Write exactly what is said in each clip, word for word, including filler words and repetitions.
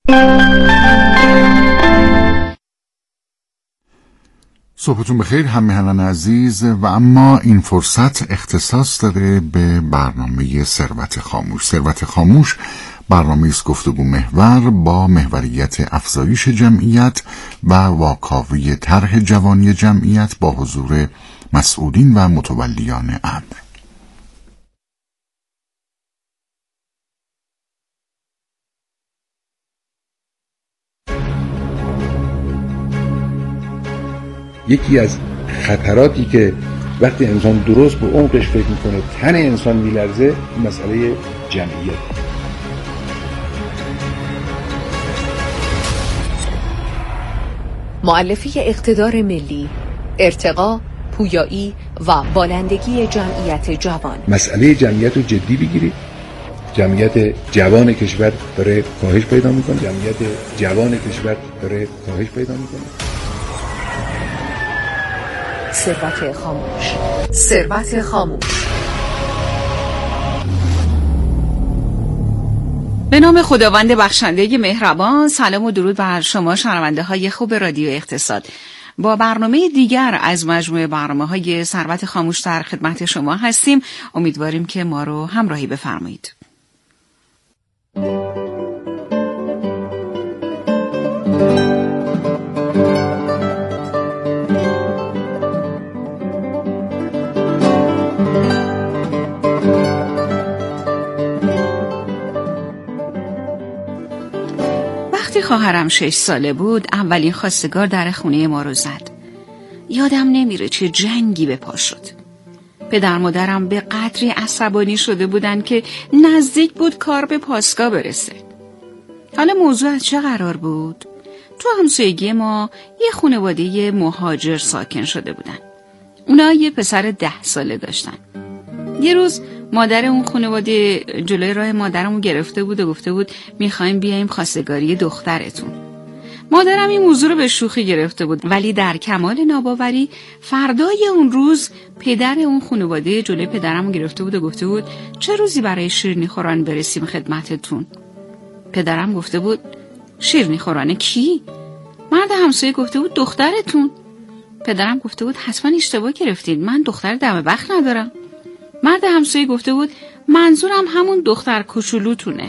صبحتون بخیر هم میهنان عزیز. و اما این فرصت اختصاص داره به برنامه ثروت خاموش. ثروت خاموش برنامه است گفتگو محور با محوریت افزایش جمعیت و واکاوی طرح جوانی جمعیت با حضور مسئولین و متولیان امر. یکی از خطراتی که وقتی انسان درست به عمقش فکر میکنه تن انسان میلرزه مسئله جمعیت. مؤلفه اقتدار ملی، ارتقا، پویایی و بالندگی جمعیت جوان. مسئله جمعیت رو جدی بگیرید. جمعیت جوان کشور داره کاهش پیدا میکنه. جمعیت جوان کشور داره کاهش پیدا میکنه. ثروت خاموش. ثروت خاموش. به نام خداوند بخشنده مهربان. سلام و درود بر شما شنونده های خوب رادیو اقتصاد. با برنامه دیگر از مجموعه برنامه های ثروت خاموش در خدمت شما هستیم. امیدواریم که ما رو همراهی بفرمایید. خواهرم شش ساله بود اولین خواستگار در خونه ما رو زد. یادم نمیره چه جنگی به پا شد. پدر مادرم به قدری عصبانی شده بودن که نزدیک بود کار به پاسگاه برسه. حالا موضوع از چه قرار بود؟ تو همسایگی ما یه خانواده مهاجر ساکن شده بودن. اونا یه پسر ده ساله داشتن. یه روز مادر اون خانواده جلوی راه مادرمو گرفته بود و گفته بود میخوایم بیایم خواستگاری دخترتون. مادرم این موضوع رو به شوخی گرفته بود، ولی در کمال ناباوری فردای اون روز پدر اون خانواده جلوی پدرمو گرفته بود و گفته بود چه روزی برای شیرینی خوران برسیم خدمتتون. پدرم گفته بود شیرینی خوران کی؟ مرد همسایه گفته بود دخترتون. پدرم گفته بود حتما اشتباه گرفتید، من دختر دم بخت ندارم. مرد همسایه گفته بود منظورم همون دختر کوچولوتونه.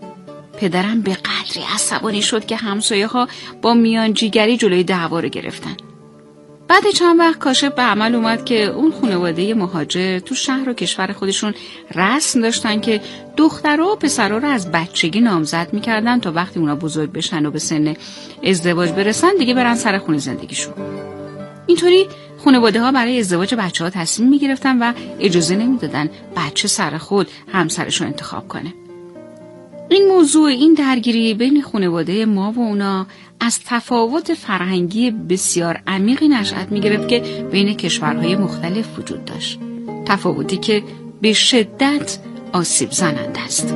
پدرم به قدری عصبانی شد که همسایه ها با میانجیگری جلوی دعوا رو گرفتن. بعد چند وقت کاشف به عمل اومد که اون خانواده مهاجر تو شهر و کشور خودشون رسم داشتن که دخترها و پسرها رو از بچگی نامزد میکردن تا وقتی اونا بزرگ بشن و به سن ازدواج برسن دیگه برن سر خونه زندگیشون. اینطوری خانواده ها برای ازدواج بچه ها تصمیم می گرفتن و اجازه نمی دادن بچه سر خود همسرشو انتخاب کنه. این موضوع، این درگیری بین خانواده ما و اونا از تفاوت فرهنگی بسیار عمیقی نشأت می گرفت که بین کشورهای مختلف وجود داشت. تفاوتی که به شدت آسیب زننده است.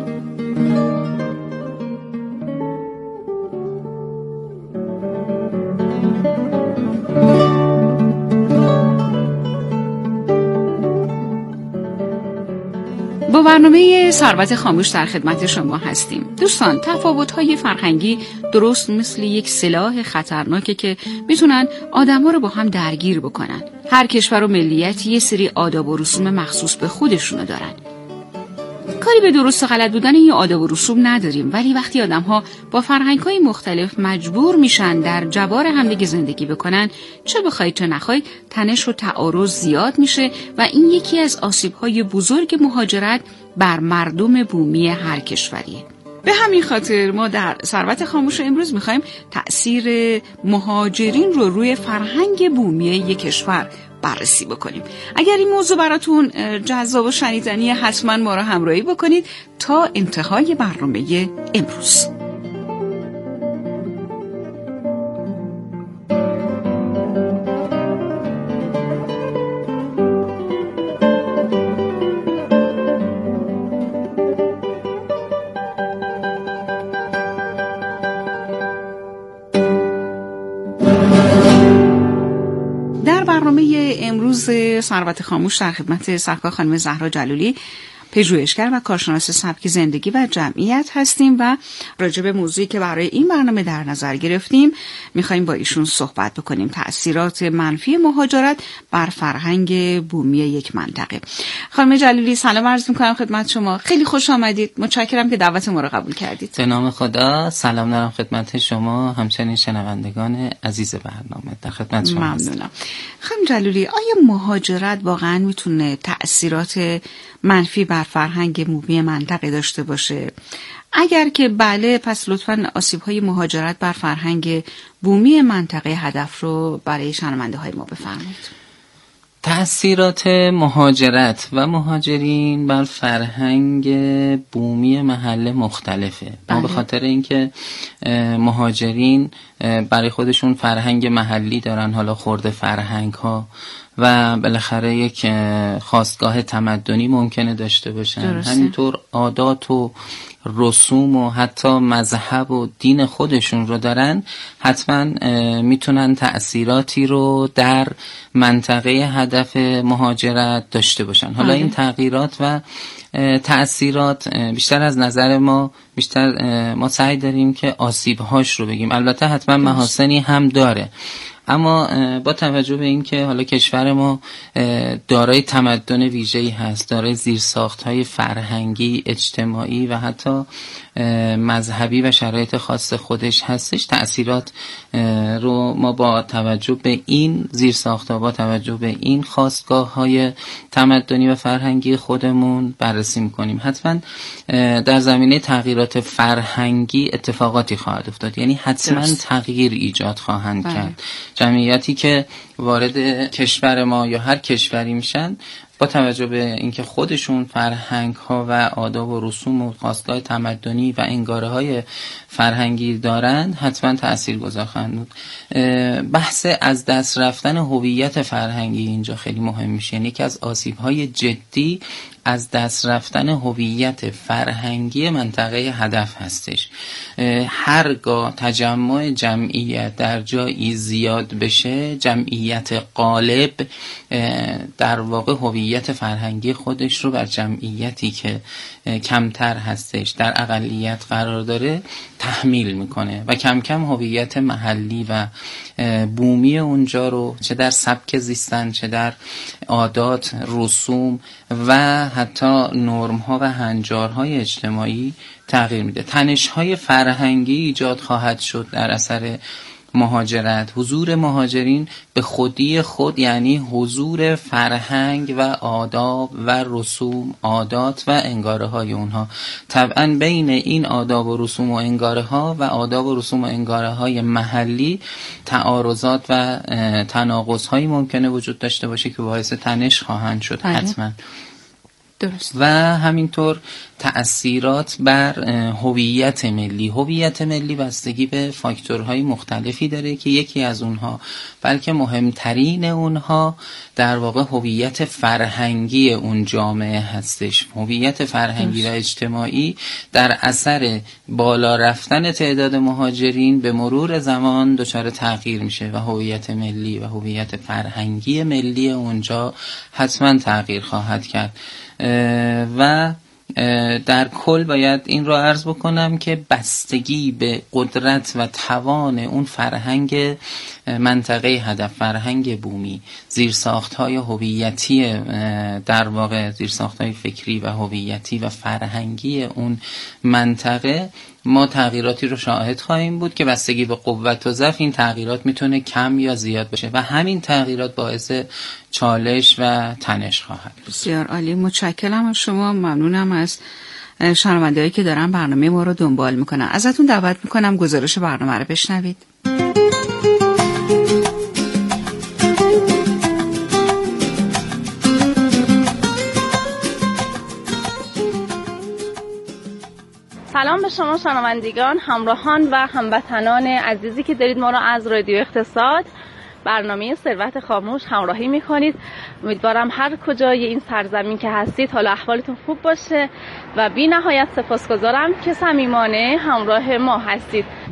با برنامه ثروت خاموش در خدمت شما هستیم. دوستان، تفاوت‌های فرهنگی درست مثل یک سلاح خطرناکه که میتونن آدم‌ها رو با هم درگیر بکنن. هر کشور و ملیت یه سری آداب و رسوم مخصوص به خودشونو دارن. کاری به درست و غلط بودن این آداب و رسوم نداریم، ولی وقتی آدم‌ها با فرهنگ‌های مختلف مجبور میشن در جوار همدیگه زندگی بکنن، چه بخواید چه نخواید تنش و تعارض زیاد میشه و این یکی از آسیب‌های بزرگ مهاجرت بر مردم بومی هر کشوریه. به همین خاطر ما در ثروت خاموش امروز می‌خوایم تأثیر مهاجرین رو روی فرهنگ بومی یک کشور بررسی بکنیم. اگر این موضوع براتون جذاب و شنیدنیه حتما ما رو همراهی بکنید تا انتهای برنامه امروز. برنامه امروز ثروت خاموش در خدمت سرکار خانم زهرا جلالی پژوهشگر و کارشناس سبک زندگی و جمعیت هستیم و راجع به موضوعی که برای این برنامه در نظر گرفتیم میخوایم با ایشون صحبت بکنیم: تأثیرات منفی مهاجرت بر فرهنگ بومی یک منطقه. خانم جلیلی سلام عرض میکنم خدمت شما. خیلی خوش آمدید. متشکرم که دعوت ما رو قبول کردید. به نام خدا. سلام دارم خدمت شما همچنین شنوندگان عزیز برنامه. در خدمت شما هستم. ممنونم. خانم جلیلی، آیا مهاجرت واقعا میتونه تأثیرات منفی بر فرهنگ بومی منطقه داشته باشه؟ اگر که بله، پس لطفاً آسیب‌های مهاجرت بر فرهنگ بومی منطقه هدف رو برای شنونده‌های ما بفرمایید. تأثیرات مهاجرت و مهاجرین بر فرهنگ بومی محله مختلفه. ما به خاطر اینکه مهاجرین برای خودشون فرهنگ محلی دارن، حالا خورده فرهنگ ها و بالاخره یک خاستگاه تمدنی ممکنه داشته باشن. درسته. همینطور عادات و رسوم و حتی مذهب و دین خودشون رو دارن، حتما میتونن تأثیراتی رو در منطقه هدف مهاجرت داشته باشن. حالا این تغییرات و تأثیرات بیشتر از نظر ما بیشتر ما سعی داریم که آسیب‌هاش رو بگیم. البته حتما محاسنی هم داره، اما با توجه به این که حالا کشور ما دارای تمدن ویژه‌ای هست، دارای زیرساخت‌های فرهنگی، اجتماعی و حتی مذهبی و شرایط خاص خودش هستش، تأثیرات رو ما با توجه به این زیرساخت‌ها، با توجه به این خاستگاه‌های تمدنی و فرهنگی خودمون بررسی می‌کنیم. حتما در زمینه تغییرات فرهنگی اتفاقاتی خواهد افتاد، یعنی حتما تغییر ایجاد خواهند بله. کرد. جمعیتی که وارد کشور ما یا هر کشوری میشن، با توجه به اینکه خودشون فرهنگ ها و آداب و رسوم و خاستگاه تمدنی و انگاره های فرهنگی دارند، حتما تاثیرگذار خواهند بود. بحث از دست رفتن هویت فرهنگی اینجا خیلی مهم میشه. یعنی یکی از آسیب های جدی از دست رفتن هویت فرهنگی منطقه هدف هستش. هرگاه تجمع جمعیت در جایی زیاد بشه، جمعیت غالب در واقع هویت فرهنگی خودش رو بر جمعیتی که کمتر هستش، در اقلیت قرار داره، تحمیل میکنه و کم کم هویت محلی و بومی اونجا رو چه در سبک زیستن، چه در عادات، رسوم و حتی نرم‌ها و هنجارهای اجتماعی تغییر میده. تنش‌های فرهنگی ایجاد خواهد شد در اثر مهاجرت. حضور مهاجرین به خودی خود یعنی حضور فرهنگ و آداب و رسوم، عادات و انگاره های اونها. طبعا بین این آداب و رسوم و انگاره ها و آداب و رسوم و انگاره های محلی تعارضات و تناقض هایی ممکنه وجود داشته باشه که باعث تنش خواهند شد. بله. حتما درست. و همینطور تأثیرات بر هویت ملی. هویت ملی بستگی به فاکتورهای مختلفی داره که یکی از اونها، بلکه مهمترین اونها، در واقع هویت فرهنگی اون جامعه هستش. هویت فرهنگی درست. و اجتماعی در اثر بالا رفتن تعداد مهاجرین به مرور زمان دچار تغییر میشه و هویت ملی و هویت فرهنگی ملی اونجا حتما تغییر خواهد کرد. و در کل باید این رو عرض بکنم که بستگی به قدرت و توان اون فرهنگ منطقه هدف، فرهنگ بومی، زیرساخت‌های هویتی، در واقع زیرساخت‌های فکری و هویتی و فرهنگی اون منطقه، ما تغییراتی رو شاهد خواهیم بود که بستگی به قوت و ضعف این تغییرات میتونه کم یا زیاد بشه و همین تغییرات باعث چالش و تنش خواهد بود. بسیار عالی، متشکرم از شما. ممنونم از شنونده‌هایی که دارن برنامه ما رو دنبال میکنن. ازتون دعوت میکنم گزارش برنامه رو بشنوید. سلام به شما شنوندگان، همراهان و هموطنان عزیزی که دارید ما رو از رادیو اقتصاد، برنامه ثروت خاموش همراهی میکنید. امیدوارم هر کجای این سرزمین که هستید حالا احوالتون خوب باشه و بی نهایت سپاسگزارم که صمیمانه همراه ما هستید.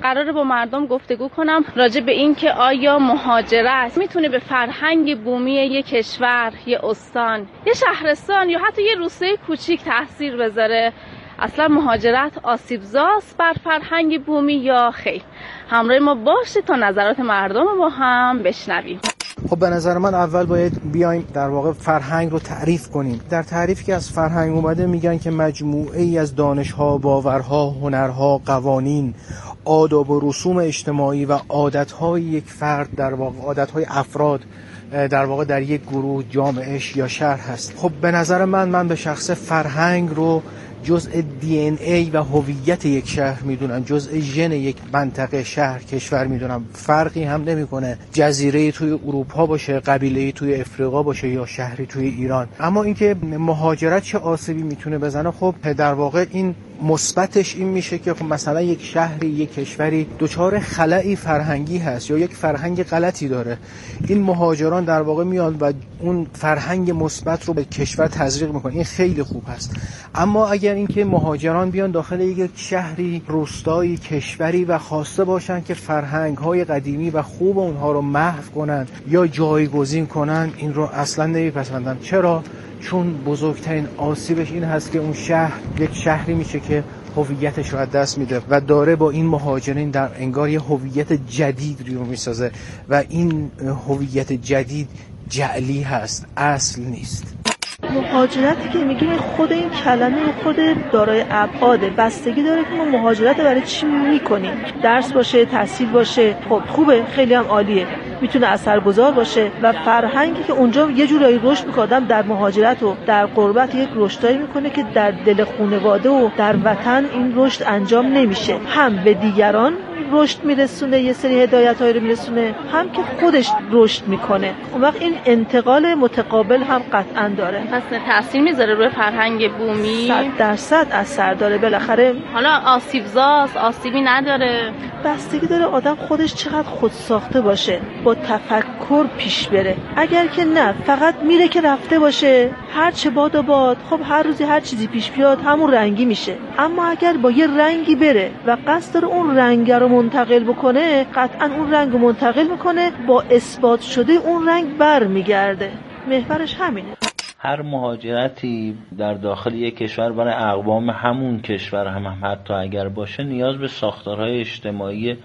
قراره با مردم گفتگو کنم راجع به این که آیا مهاجرت میتونه به فرهنگ بومی یک کشور، یه استان، یه شهرستان یا حتی یه روستای کوچیک تاثیر بذاره. اصلا مهاجرت آسیبزاست بر فرهنگ بومی یا خیر؟ همراه ما باشه تا نظرات مردم رو با هم بشنویم. خب به نظر من اول باید بیایم در واقع فرهنگ رو تعریف کنیم. در تعریفی که از فرهنگ اومده میگن که مجموعه ای از دانش‌ها، باورها، هنرها، قوانین، آداب و رسوم اجتماعی و عادت‌های یک فرد، در واقع عادت‌های افراد در واقع در یک گروه، جامعهش یا شهر هست. خب به نظر من من به شخص فرهنگ رو جزء دی ان ای و هویت یک شهر میدونم، جزء ژن یک منطقه، شهر، کشور میدونم. فرقی هم نمیکنه جزیره توی اروپا باشه، قبیله توی افریقا باشه یا شهری توی ایران. اما اینکه مهاجرت چه آسیبی میتونه بزنه، خب در واقع این مثبتش این میشه که خب مثلا یک شهری، یک کشوری دچار خلأی فرهنگی هست یا یک فرهنگ غلطی داره، این مهاجران در واقع میان و اون فرهنگ مثبت رو به کشور تزریق میکنه. این خیلی خوب هست. اما اگر اینکه مهاجران بیان داخل یک شهری، روستایی، کشوری و خواسته باشن که فرهنگ‌های قدیمی و خوب اونها رو محو کنن یا جایگزین کنن، این رو اصلا نمیپسندن. چرا؟ چون بزرگترین آسیبش این هست که اون شهر یک شهری میشه که هویتش رو از دست میده و داره با این مهاجرین در انگار یه هویت جدید رو میسازه و این هویت جدید جعلی هست، اصل نیست. مهاجرتی که میگیم خود این کلمه خود دارای ابعاده، بستگی داره که ما مهاجرت برای چی میکنیم. درس باشه، تحصیل باشه، خب خوبه، خیلی هم عالیه، میتونه اثرگذار باشه و فرهنگی که اونجا یه جورایی رشد میکنه. آدم در مهاجرت و در غربت یک رشدایی میکنه که در دل خانواده و در وطن این رشد انجام نمیشه. هم به دیگران رشد میرسونه، یه سری هدایت‌هایی رو میرسونه، هم که خودش رشد میکنه. اون وقت این انتقال متقابل هم قطعا داره. پس تاثیر میذاره روی فرهنگ بومی؟ صد درصد اثر داره. بالاخره حالا آسیبزاست، آسیبی نداره؟ بستگی داره آدم خودش چقدر خود ساخته باشه، با تفکر پیش بره. اگر که نه فقط میره که رفته باشه، هر چه باد و باد، خب هر روزی هر چیزی پیش بیاد همون رنگی میشه. اما اگر با یه رنگی بره و قصد داره اون رنگ رو منتقل بکنه، قطعا اون رنگ رو منتقل میکنه، با اثبات شده اون رنگ بر میگرده. محورش همینه. هر مهاجرتی در داخل یک کشور برای اقوام همون کشور هم, هم حتی اگر باشه نیاز به ساختارهای اجتماعی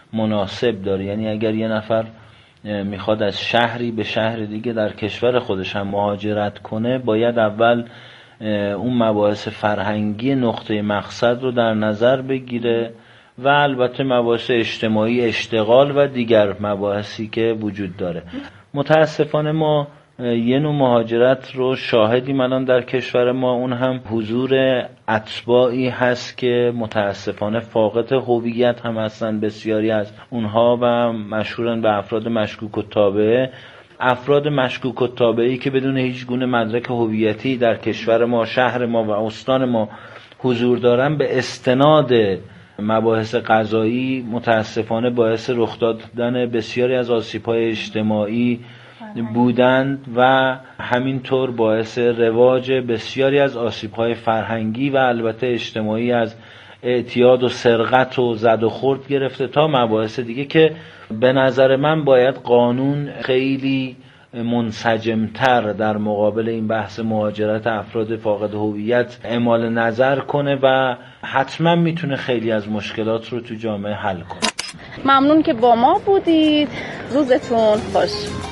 مناسب داره. یعنی اگر یه نفر میخواد از شهری به شهر دیگه در کشور خودش هم مهاجرت کنه، باید اول اون مباحث فرهنگی نقطه مقصد رو در نظر بگیره و البته مباحث اجتماعی، اشتغال و دیگر مباحثی که وجود داره. متاسفانه ما یه نوع مهاجرت رو شاهدیم الان در کشور ما، اون هم حضور اتباعی هست که متاسفانه فاقد هویت هم هستن. بسیاری از اونها و مشهورن به افراد مشکوک التابعه. افراد مشکوک التابعه‌ای که بدون هیچ گونه مدرک هویتی در کشور ما، شهر ما و استان ما حضور دارن، به استناد مباحث قضایی متاسفانه باعث رخ دادن بسیاری از آسیب‌های اجتماعی بودند و همینطور باعث رواج بسیاری از آسیب‌های فرهنگی و البته اجتماعی از اعتیاد و سرقت و زد و خورد گرفته تا مباحث دیگه که به نظر من باید قانون خیلی منسجمتر در مقابل این بحث مهاجرت افراد فاقد هویت اعمال نظر کنه و حتما میتونه خیلی از مشکلات رو تو جامعه حل کنه. ممنون که با ما بودید. روزتون خوش.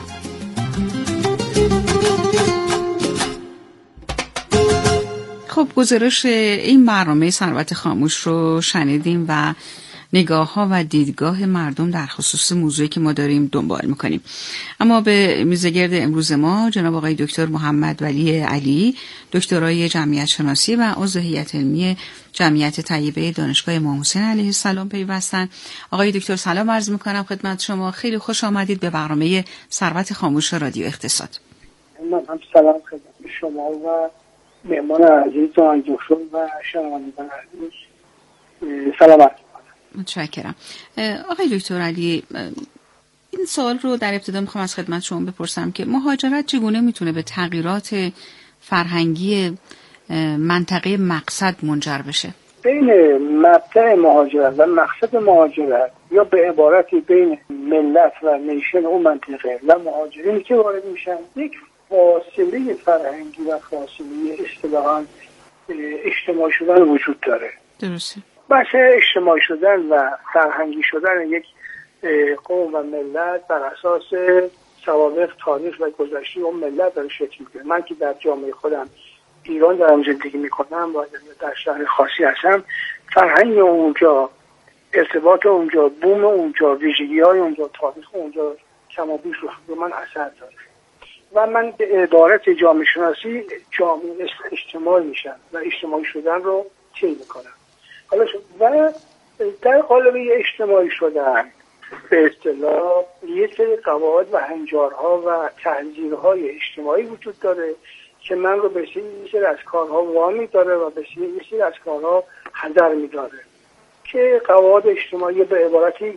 خب گزارش این برنامه ثروت خاموش رو شنیدیم و نگاه ها و دیدگاه مردم در خصوص موضوعی که ما داریم دنبال میکنیم. اما به میزگرد امروز ما جناب آقای دکتر محمد ولی علی، دکترای جمعیت شناسی و عضو هیئت علمی جمعیت طیبه دانشگاه امام حسین علیه السلام پیوستن. آقای دکتر سلام عرض میکنم خدمت شما. خیلی خوش آمدید به برنامه ثروت خاموش رادیو اقتصاد. من هم سلام خدمت شما و مهمان عزیز و دکتر و شنوندگان عزیز. سلامت. متشکرم. آقای دکتر علی، این سوال رو در ابتدا میخوام از خدمت شما بپرسم که مهاجرت چگونه میتونه به تغییرات فرهنگی منطقه مقصد منجر بشه؟ بین مبدأ مهاجرت و مقصد مهاجرت یا به عبارتی بین ملت و نیشن اون منطقه و مهاجرینی که وارد میشن یک فاصله فرهنگی و فاصله اصطلاحاً اجتماعی شدن وجود داره. درسته. بحث اجتماعی شدن و فرهنگی شدن یک قوم و ملت بر اساس سوابق تاریخ و گذشته اون ملت داره شکل میگیره. من که در جامعه خودم ایران دارم زندگی میکنم و در شهر خاصی هستم، فرهنگ اونجا، ارتباط اونجا، بوم اونجا، ویژگی های اونجا، تاریخ اونجا کم و بیش رو من اثر داره و من به عبارت جامعه شناسی جامعه اجتماعی میشم و اجتماعی شدن رو طی میکنم. حالا و در قالب اجتماعی شدن به اصطلاح یک سری قواعد و هنجارها و تحذیرهای اجتماعی وجود داره که من رو به یه سری از کارها وامی داره و به یه سری از کارها حذر می‌داره که قواعد اجتماعی به عبارتی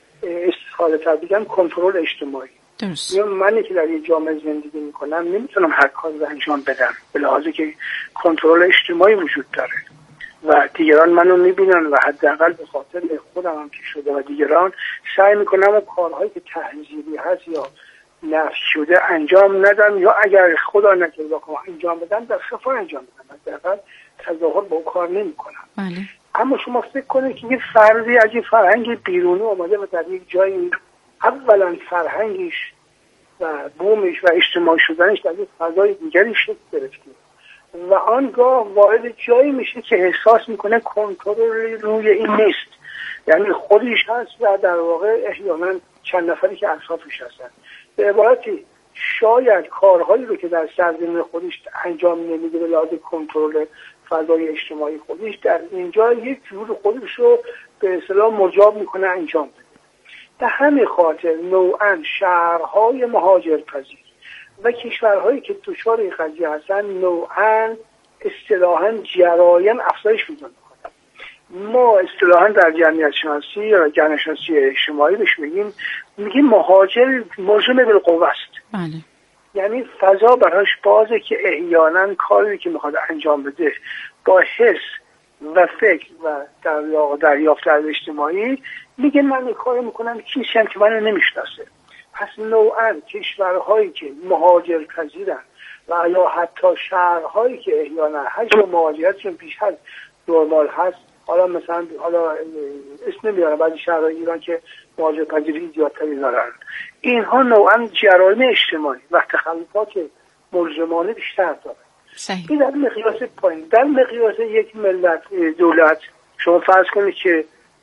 استفاده بگم کنترل اجتماعی. درست. یا منی که در یه جامعه زندگی میکنم نمیتونم هر کاری رو انجام بدم به لحاظی که کنترل اجتماعی وجود داره و دیگران منو میبینن و حداقل به خاطر خودم هم که شده و دیگران سعی میکنم اون کارهایی که تحذیری هست یا نفی شده انجام ندم یا اگر خدا نکرده بکنم انجام بدم در خفا انجام بدم، حداقل تظاهر با اون کار نمیکنم. بله. اما شما فکر کنید که یه فردی از یه فرهنگ بیرونی اومده و در یک جایی اولا فرهنگش و بومش و اجتماعی شدنش در یک فضای دیگری شکل گرفته و آنگاه وارد جایی میشه که احساس میکنه کنترل روی این نیست، یعنی خودش هست و در واقع احیانا چند نفری که اطرافش هستن. به عبارتی شاید کارهایی رو که در سرزمین خودش انجام نمیده به لحاظ کنترل فضای اجتماعی خودش در اینجا یک جور خودش رو به اصطلاح مجاب میکنه انجام بده. به همین خاطر نوعا شهرهای مهاجرپذیر و کشورهایی که دچار این قضیه هستن نوعا اصطلاحاً جرایم افزایش پیدا میکنن. ما اصطلاحاً در جمعیت شناسی یا جامعه شناسی اجتماعی بهش میگیم میگیم مهاجر ملزم بالقوه است. بله. یعنی فضا براش بازه که احیانا کاری که میخواد انجام بده با حس و فکر و در دریافت از اجتماعی میگه من این کار میکنم کسی هم که منو نمیشناسه. پس نوعا کشورهایی که مهاجر پذیرن و یا حتی شهرهایی که احیانا حجم مهاجرتشون بیش از نرمال هست، حالا مثلا حالا اسم نمیارم بعضی شهرهای ایران که مهاجر پذیری زیادتری دارن، اینها نوعا جرایم اجتماعی و تخلفات ملزمانه بیشتر دارن. صحیح. این در مقیاس پایین. در مقیاس یک ملت دولت شما فرض کنید که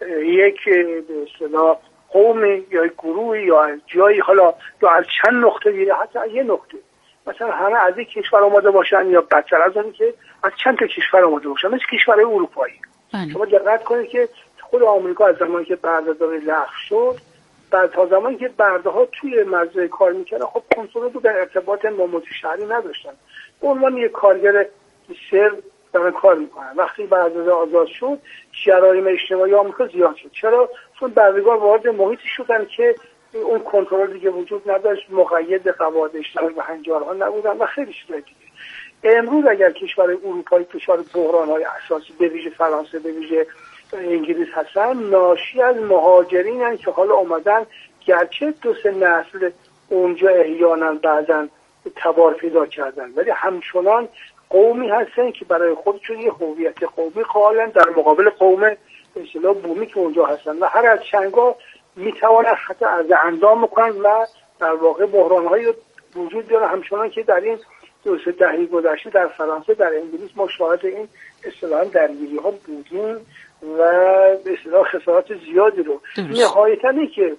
یک به اصطلاح قومی یا گروهی یا جایی حالا یا از چند نقطه یا حتی یه نقطه مثلا همه از یک کشور آماده باشن یا بدتر از اون که از چند تا کشور آماده باشن مثل کشورهای اروپایی. بله. شما دقت کنید که خود آمریکا از زمانی که بردهداری لغو شد بعد تا زمانی که برده ها توی مزرعه کار میکردن خب کنترل رو در ارتباط با متشهری نداشتن. به عنوان یک کارگر سر دارن کار میکنن. وقتی بردهداری آزاد شد جرایم اجتماعی آمریکا زیاد شد. چرا؟ چون بردگان وارد محیطی شدن که اون کنترل دیگه وجود نداشت، مقید قواعد اجتماعی و هنجارها نبودن و خیلی چیزای دیگه. امروز اگر کشورهای اروپایی دچار بحران‌های اساسی به ویژه فرانسه به ویژه انگلیس هستن ناشی از مهاجرینن که حالا اومدن گرچه دو سه نسل اونجا احیانا بعضن تبار پیدا کردن ولی همچنان قومی هستن که برای خودشون یه هویت قومی قائلن در مقابل قوم به اصطلاح بومی که اونجا هستن و هر از چنگا میتوانن حتی از اندام بکنن و در واقع بحران‌های وجود داره همچنان که در این دو سه دهه گذشته در فرانسه در انگلیس ما شاهد این اصطلاحاً درگیری‌ها بودیم و به اصطلاح خسارات زیادی رو نهایتاً که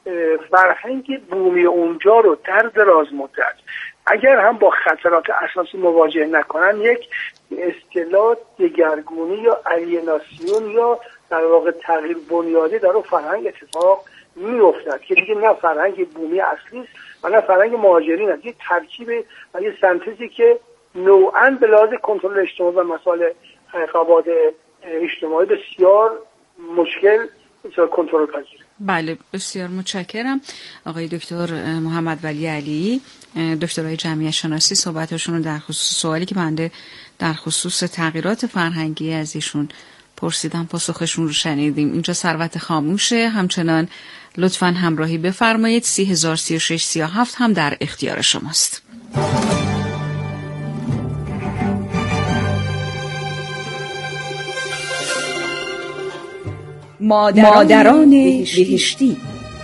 فرهنگ بومی اونجا رو در دراز مدت اگر هم با خطرات اساسی مواجه نکنن یک اصطلاح دگرگونی یا الیناسیون یا در واقع تغییر بنیادی در اون فرهنگ اتفاق میافتد که دیگه نه فرهنگ بومی اصلی است و نه فرهنگ مهاجرین است. یه ترکیب و یه سنتزی که نوعاً به لحاظ کنترل اجتماعی و مسائل قواعد اجتماعی بسیار مشکل بسیار کنترل پذیره. بله بسیار متشکرم آقای دکتر محمد ولی علی، دکترای جمعیت شناسی. صحبتشون رو در خصوص سوالی که بنده در خصوص تغییرات فرهنگی از ایشون پرسیدم، پاسخشون رو شنیدیم. اینجا ثروت خاموشه. همچنان لطفاً همراهی بفرمایید. سی هزار سی و شش سی و هفت هم در اختیار شماست. مادران, مادران بهشتی, بهشتی.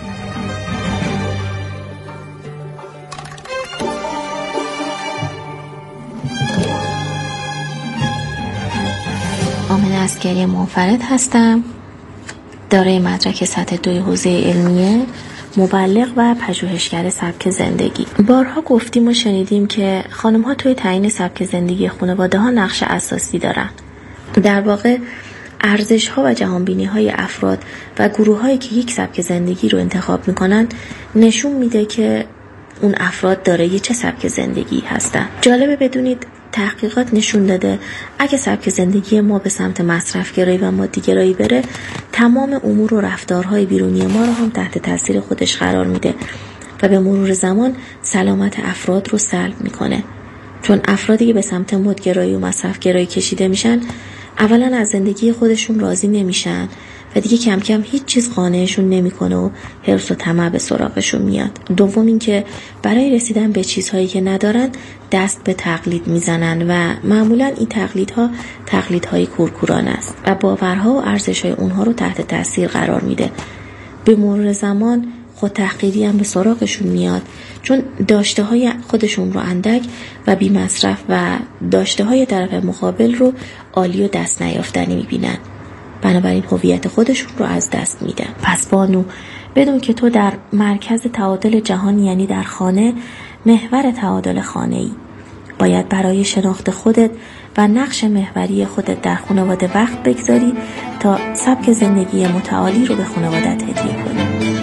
آمنه عسگری منفرد هستم، دارای مدرک سطح دوی حوزه علمیه، مبلغ و پژوهشگر سبک زندگی. بارها گفتیم و شنیدیم که خانم ها توی تعیین سبک زندگی خانواده ها نقش اساسی دارن. در واقع ارزش ها و جهانبینی های افراد و گروه هایی که یک سبک زندگی رو انتخاب میکنن نشون میده که اون افراد دارای چه سبک زندگی هستن. جالبه بدونید تحقیقات نشون داده اگه سبک زندگی ما به سمت مصرفگرایی و مادیگرایی بره، تمام امور و رفتارهای بیرونی ما رو هم تحت تاثیر خودش قرار میده و به مرور زمان سلامت افراد رو سلب میکنه. چون افرادی که به سمت مادیگرایی و مصرفگرایی کشیده میشن، اولا از زندگی خودشون راضی نمیشن و دیگه کم کم هیچ چیز قانعشون نمیکنه و حرص و طمع به سراغشون میاد. دوم اینکه برای رسیدن به چیزهایی که ندارن دست به تقلید میزنن و معمولا این تقلیدها تقلیدهای کورکورانه است و باورها و ارزشهای اونها رو تحت تاثیر قرار میده. به مرور زمان خود تحقیری هم به سراغشون میاد، چون داشته های خودشون رو اندک و بی مصرف و داشته های طرف مقابل رو عالی و دست نیافتنی میبینن، بنابراین هویت خودشون رو از دست میدن. پس بانو، بدون که تو در مرکز تعادل جهانی، یعنی در خانه، محور تعادل خانه‌ای، باید برای شناخت خودت و نقش محوری خودت در خانواده وقت بگذاری تا سبک زندگی متعالی رو به خانوادت هدیه کنی.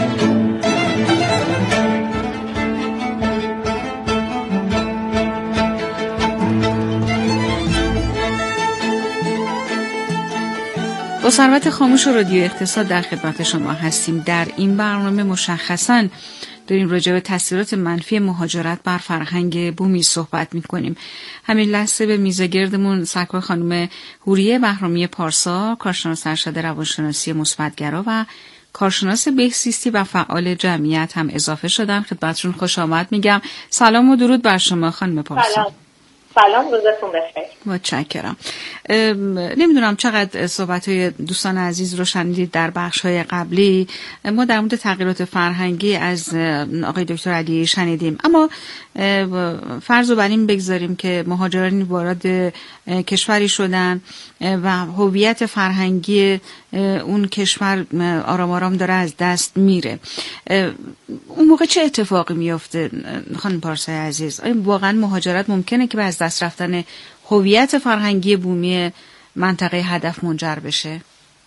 با ثروت خاموش و رادیو اقتصاد در خدمت شما هستیم. در این برنامه مشخصاً داریم راجع به تاثیرات منفی مهاجرت بر فرهنگ بومی صحبت می‌کنیم. همین لحظه به میز گردمون سرکار خانم حوریه بهرامی پارسا، کارشناس ارشد روانشناسی مثبت‌گرا و کارشناس بهزیستی و فعال جمعیت هم اضافه شدن. خدمتتون خوش آمد میگم. سلام و درود بر شما خانم پارسا. سلام. سلام، روزتون بخیر. متشکرم. نمیدونم چقدر صحبت‌های دوستان عزیز رو شنیدید در بخش‌های قبلی. ما در مورد تغییرات فرهنگی از آقای دکتر علی شنیدیم، اما فرض رو بر این بگذاریم که مهاجرانی وارد کشوری شدن و هویت فرهنگی اون کشور آرام آرام داره از دست میره. اون موقع چه اتفاقی میفته خانم پارسای عزیز؟ آیا واقعا مهاجرت ممکنه که به از دست رفتن هویت فرهنگی بومی منطقه هدف منجر بشه؟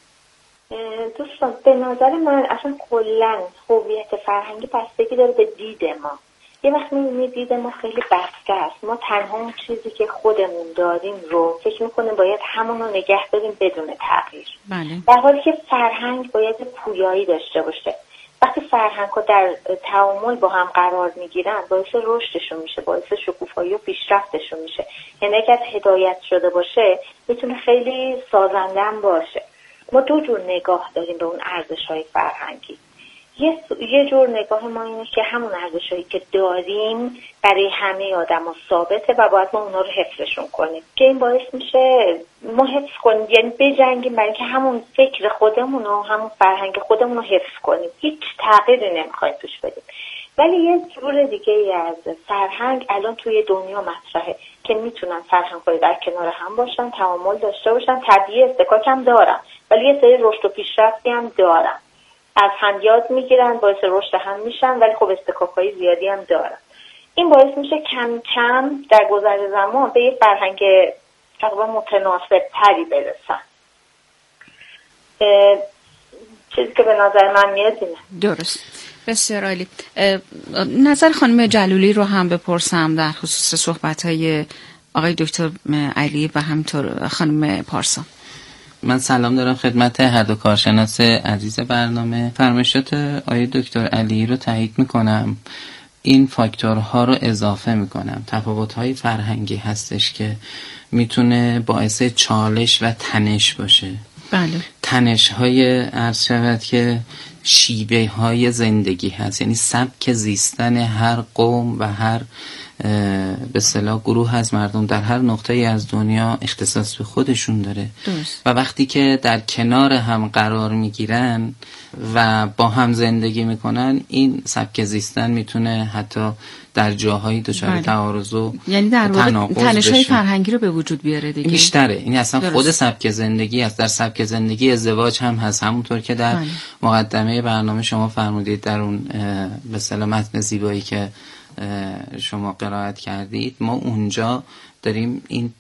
دوستان، به نظر من اصلا کلا هویت فرهنگی بستگی داره به دید ما. یه وقت می‌بینید دید ما خیلی بسته است، ما تنها اون چیزی که خودمون داریم رو فکر می‌کنیم باید همون رو نگه داریم بدون تغییر. بله. در حالی که فرهنگ باید پویایی داشته باشه. وقتی فرهنگ‌ها در تعامل با هم قرار می‌گیرن، باعث رشدشون میشه، باعث شکوفایی و پیشرفتشون میشه. یعنی اگر هدایت شده باشه میتونه خیلی سازنده هم باشه. ما دو جور نگاه داریم به اون ارزش‌های فرهنگی. یه یه جور نگاه ما اینه که همون ارزش‌هایی که داریم برای همه آدم‌ها ثابته و باید ما اونا رو حفظشون کنیم، که این باعث میشه ما حفظ کنیم، یعنی بجنگیم برای اینکه همون فکر خودمون و همون فرهنگ خودمون رو حفظ کنیم، هیچ تغییری نمیخوایم توش بدیم. ولی یه جور دیگه ای از فرهنگ الان توی دنیا مطرحه که میتونن فرهنگ‌های در کنار هم باشن، تعامل داشته باشن، طبیعی استکاک هم دارن، ولی یه سری رشد و پیشرفتی هم دارن، از هم یاد میگیرن، باعث رشد هم میشن، ولی خب استکاک‌های زیادی هم دارن. این باعث میشه کم کم در گذر زمان به یه فرهنگ تقریبا متناسب تری برسن. چیزی که به نظر من میاد اینه. درست. بسیار عالی. نظر خانم جلولی رو هم بپرسم در خصوص صحبت‌های آقای دکتر علی و همینطور خانم پارسا. من سلام دارم خدمت هر دو کارشناس عزیز برنامه. فرمایشات آقای دکتر علی رو تایید میکنم. این فاکتورها رو اضافه میکنم. تفاوت‌های فرهنگی هستش که میتونه باعث چالش و تنش باشه. بله. تنش های عرض شود که شیوه های زندگی هست، یعنی سبک زیستن هر قوم و هر به اصطلاح گروه از مردم در هر نقطه‌ای از دنیا اختصاص به خودشون داره. درست. و وقتی که در کنار هم قرار میگیرن و با هم زندگی میکنن، این سبک زیستن میتونه حتی در جاهایی دچار تعارض و یعنی در واقع تنش‌های بشه. فرهنگی رو به وجود بیاره دیگه. بیشتره. این اصلا درست. خود سبک زندگی است. در سبک زندگی ازدواج هم هست، همونطور که در بله. مقدمه برنامه شما فرمودید در اون به اصطلاح متن زیبایی که شما قرائت کردید، ما اونجا داریم این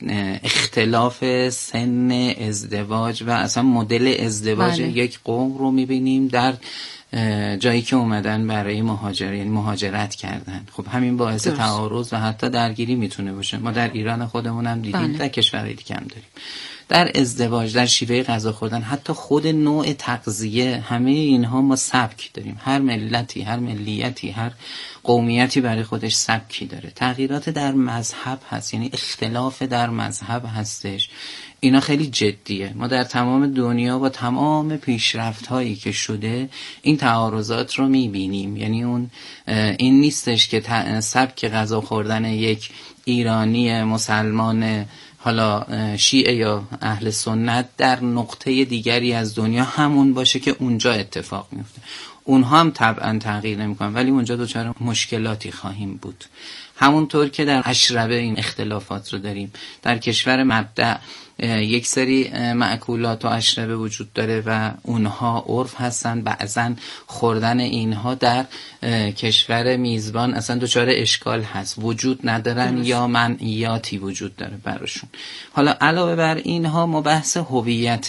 اختلاف سن ازدواج و اصلا مدل ازدواج بله. یک قوم رو میبینیم در جایی که اومدن برای مهاجرت، یعنی مهاجرت کردن. خب همین باعث درست. تعارض و حتی درگیری میتونه باشه. ما در ایران خودمون هم دیدیم بله. در کشورهای دیگه هم داریم. در ازدواج، در شیوه غذا خوردن، حتی خود نوع تغذیه، همه اینها ما سبک داریم. هر ملتی، هر ملیتی، هر قومیتی برای خودش سبکی داره. تغییرات در مذهب هست، یعنی اختلاف در مذهب هستش. اینا خیلی جدیه. ما در تمام دنیا با تمام پیشرفت هایی که شده این تعارضات رو میبینیم. یعنی اون این نیستش که سبک غذا خوردن یک ایرانی مسلمان حالا شیعه یا اهل سنت در نقطه دیگری از دنیا همون باشه که اونجا اتفاق میفته. اونها هم طبعا تغییر نمیکنن، ولی اونجا دچار مشکلاتی خواهیم بود. همونطور که در اشربه این اختلافات رو داریم. در کشور مبدأ یک سری مأکولات و اشربه وجود داره و اونها عرف هستن. بعضن خوردن اینها در کشور میزبان اصلا دچار اشکال هست، وجود ندارن درست. یا منعیاتی وجود داره براشون. حالا علاوه بر اینها ما بحث هویت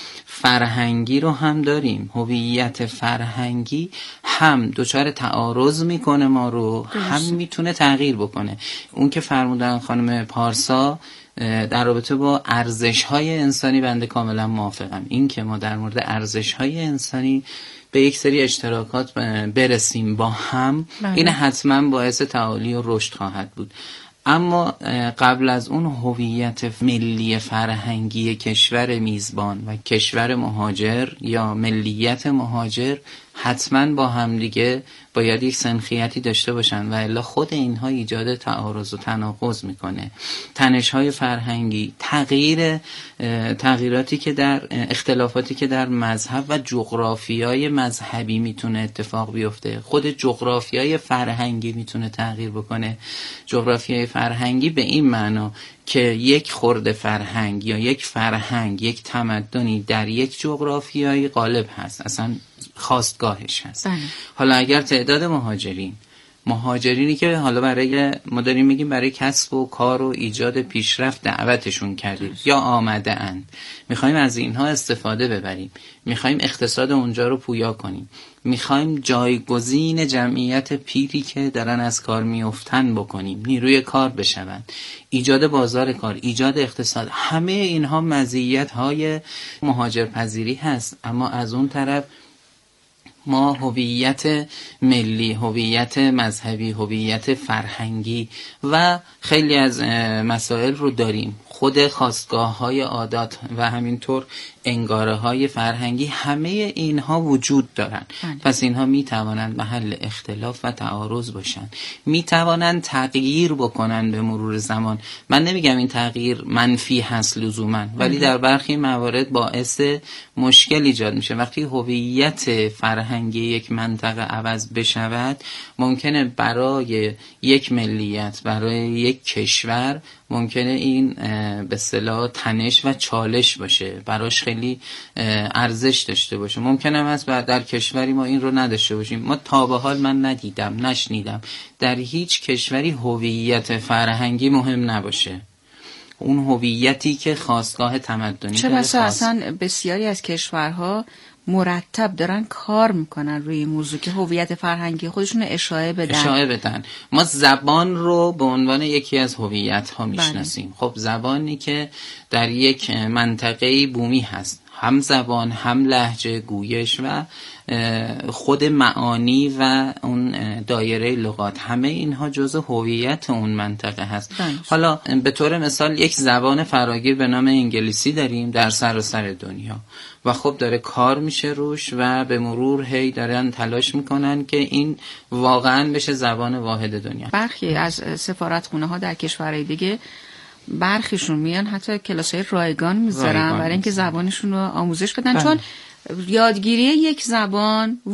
فرهنگی رو هم داریم. هویت فرهنگی هم دچار تعارض میکنه ما رو درست. هم میتونه تغییر بکنه. اون که فرمودن خانم پارسا در رابطه با ارزش‌های انسانی بنده کاملا موافقم. این که ما در مورد ارزش‌های انسانی به یک سری اشتراکات برسیم با هم بله. این حتما باعث تعالی و رشد خواهد بود. اما قبل از اون هویت ملی فرهنگی کشور میزبان و کشور مهاجر یا ملیت مهاجر حتما با هم دیگه باید یک سنخیتی داشته باشن و الا خود اینها ایجاد تعارض و تناقض میکنه. تنش‌های فرهنگی، تغییر تغییراتی که در اختلافاتی که در مذهب و جغرافیای مذهبی میتونه اتفاق بیفته، خود جغرافیای فرهنگی میتونه تغییر بکنه. جغرافیای فرهنگی به این معنا که یک خرد فرهنگ یا یک فرهنگ، یک تمدنی در یک جغرافیایی غالب هست، اصلا خاستگاهش هست. بله. حالا اگر تعداد مهاجرین مهاجرینی که حالا برای ما داریم میگیم برای کسب و کار و ایجاد پیشرفت دعوتشون کردیم یا آمده اند، میخوایم از اینها استفاده ببریم، میخوایم اقتصاد اونجا رو پویا کنیم، میخوایم جایگزین جمعیت پیری که دارن از کار میافتن بکنیم، نیروی کار بشوند، ایجاد بازار کار، ایجاد اقتصاد، همه اینها مزیت‌های مهاجرپذیری هست. اما از اون طرف ما هویت ملی، هویت مذهبی، هویت فرهنگی و خیلی از مسائل رو داریم. خود خاستگاه‌های عادات و همینطور انگاره‌های فرهنگی، همه اینها وجود دارن. بله. پس اینها میتوانند محل اختلاف و تعارض باشن، میتوانند تغییر بکنن به مرور زمان. من نمیگم این تغییر منفی هست لزوما، ولی در برخی موارد باعث مشکل ایجاد میشه. وقتی هویت فرهنگی یک منطقه عوض بشود، ممکنه برای یک ملیت، برای یک کشور ممکنه این به اصطلاح تنش و چالش باشه، براش خیلی ارزش داشته باشه. ممکنه هست در کشوری ما این رو نداشته باشیم. ما تا به حال من ندیدم، نشنیدم در هیچ کشوری هویت فرهنگی مهم نباشه. اون هویتی که خاستگاه تمدنی چه بسا اصلا بسیاری از کشورها مرتب دارن کار میکنن روی این موضوع که هویت فرهنگی خودشون اشاعه بدن. اشاعه بدن. ما زبان رو به عنوان یکی از هویت ها میشناسیم. خب زبانی که در یک منطقه بومی هست، هم زبان، هم لهجه، گویش و خود معانی و اون دایره لغات، همه اینها جزء هویت اون منطقه هست. دانش. حالا به طور مثال یک زبان فراگیر به نام انگلیسی داریم در سراسر دنیا و خب داره کار میشه روش و به مرور هی دارن تلاش میکنن که این واقعا بشه زبان واحد دنیا. برخی از سفارتخونه ها در کشورهای دیگه برخیشون میان حتی کلاس‌های رایگان میذارن برای اینکه زبانشون رو آموزش بدن. بله. چون یادگیری یک زبان